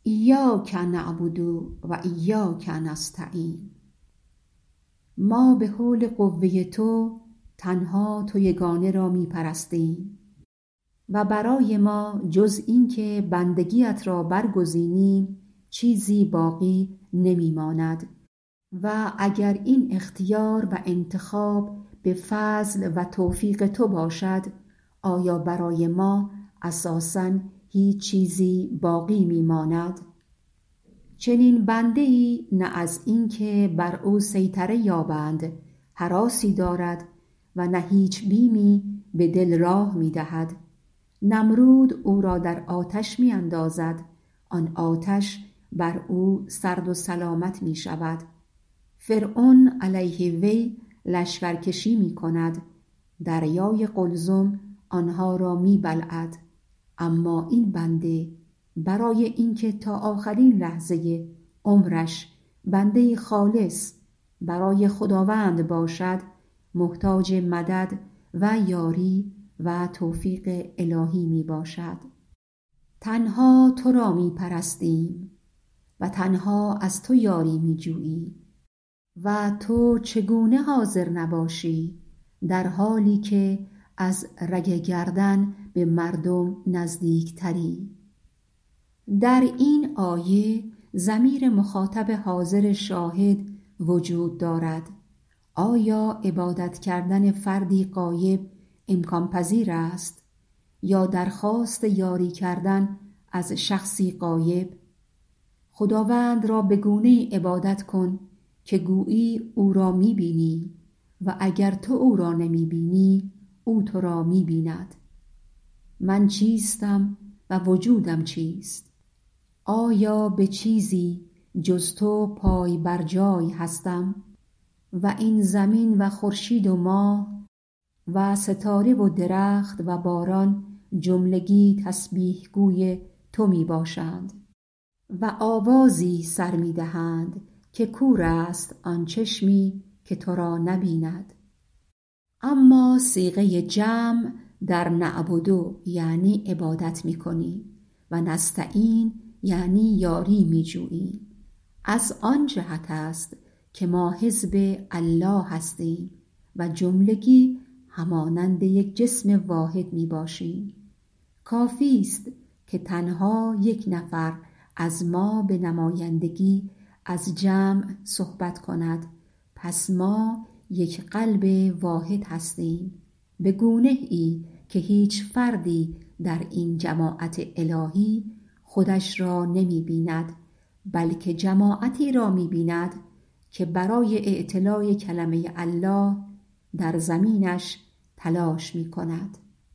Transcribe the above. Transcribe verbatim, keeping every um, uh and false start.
ایاک نعبد و ایاک نستعین. ما به حول قوه تو تنها تو یگانه را می پرستیم و برای ما جز این که بندگیت را برگزینیم چیزی باقی نمی ماند و اگر این اختیار و انتخاب به فضل و توفیق تو باشد، آیا برای ما اساساً هیچ چیزی باقی می ماند؟ چنین بنده ای نه از این که بر او سیطره یابند هراسی دارد و نه هیچ بیمی به دل راه می دهد. نمرود او را در آتش می اندازد، آن آتش بر او سرد و سلامت می شود. فرعون علیه وی لشکرکشی می کند، دریای قلزم آنها را می بلعد، اما این بنده برای اینکه تا آخرین لحظه عمرش بنده خالص برای خداوند باشد، محتاج مدد و یاری و توفیق الهی می باشد. تنها تو را می پرستیم و تنها از تو یاری می جوییم و تو چگونه حاضر نباشی در حالی که از رگ گردن به مردم نزدیک تری؟ در این آیه ضمیر مخاطب حاضر شاهد وجود دارد. آیا عبادت کردن فردی غایب امکان پذیر است یا درخواست یاری کردن از شخصی غایب؟ خداوند را به گونه‌ای عبادت کن که گویی او را می بینی و اگر تو او را نمی بینی او تو را می بیند. من چیستم و وجودم چیست؟ آیا به چیزی جز تو پای بر جای هستم؟ و این زمین و خورشید و ماه و ستاره و درخت و باران جملگی تسبیح گوی تو می باشند و آوازی سر می دهند که کور است آن چشمی که تو را نبیند. اما صیغه جمع در نعبدو یعنی عبادت می کنی و نستعین یعنی یاری می جویی. از آن جهت است که ما حزب الله هستیم و جملگی همانند یک جسم واحد می باشیم. کافی است که تنها یک نفر از ما به نمایندگی از جمع صحبت کند، پس ما یک قلب واحد هستیم، به گونه ای که هیچ فردی در این جماعت الهی خودش را نمی بیند، بلکه جماعتی را می بیند که برای اعتلاء کلمه الله در زمینش تلاش می کند.